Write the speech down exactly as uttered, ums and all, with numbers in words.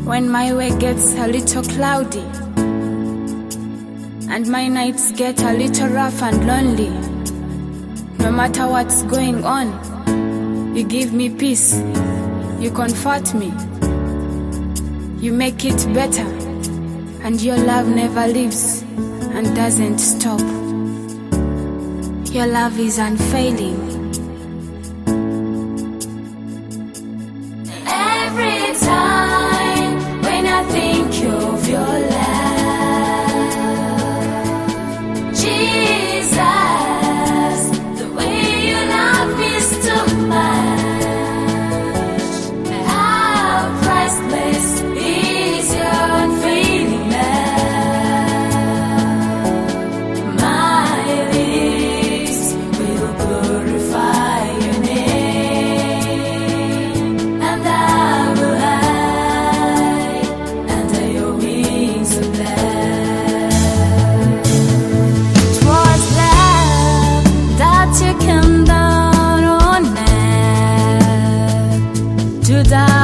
When my way gets a little cloudy and my nights get a little rough and lonely, no matter what's going on, you give me peace, you comfort me, you make it better, and your love never leaves and doesn't stop. Your love is unfailing. Every time when I think of your love, Jesus, the way you love me is too much. How priceless is your unfailing love. My lips will glorify your name, and I will hide under your wings of love. It was love that you came down on earth to die.